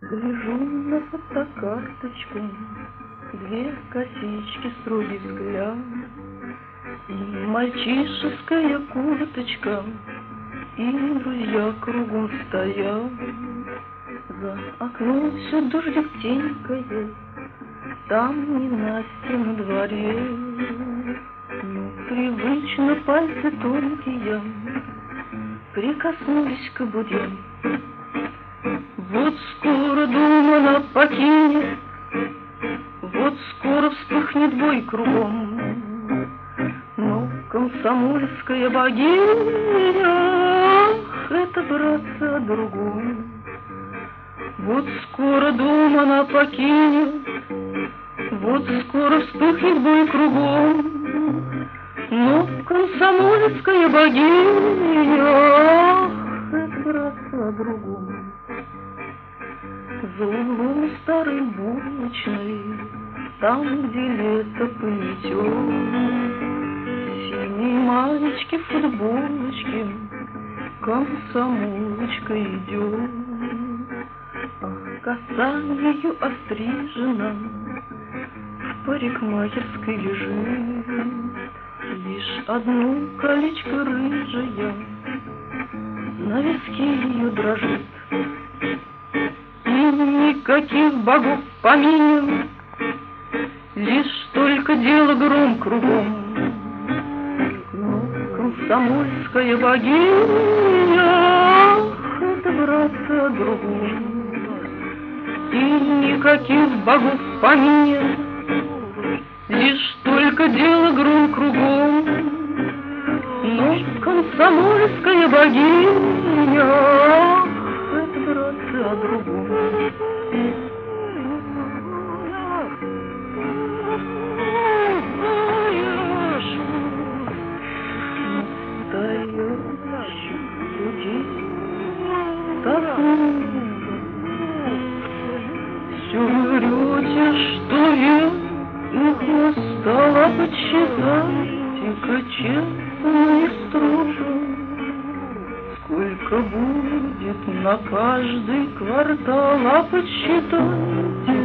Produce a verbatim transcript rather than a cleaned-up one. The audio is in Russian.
Гляжу на фотокарточку, две косички, строгий взгляд, и мальчишеская курточка, и друзья кругом стоят. За окном все дождик тенькает, там ненастье на дворе. Ну, привычно пальцы тонкие прикоснулись к кобуре. Вот скоро дом она покинет, вот скоро вспыхнет бой кругом. Но комсомольская богиня, ах, это, братцы, о другом. Вот скоро дом она покинет, вот скоро вспыхнет бой кругом. Но комсомольская богиня, ах, это, братцы, о другом. За углом старой булочной, там, где лето плетет, синие маечки, футболочки, комсомолочка идет. Ах, коса ее острижена, в парикмахерской лежит, лишь одно колечко рыжая на виске ее дрожит. Никаких богов поминем, лишь только дело гром кругом. Но комсомольская богиня, ах, это, братцы, о другом. И никаких богов поминем, лишь только дело гром кругом. Но комсомольская богиня, ах, это, братцы, о другом. Все врете, что я их устала почитать, тихо, честно и строго. Сколько будет на каждый квартал, а подсчитайте,